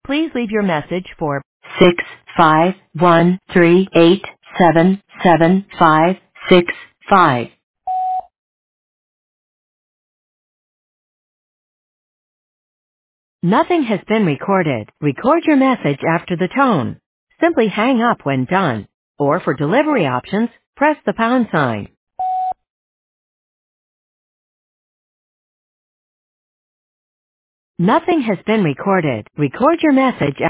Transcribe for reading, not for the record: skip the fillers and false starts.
Please leave your message for 65138777565. Nothing has been recorded. Record your message after the tone. Simply hang up when done. Or for delivery options, press the pound sign. Nothing has been recorded. Record your message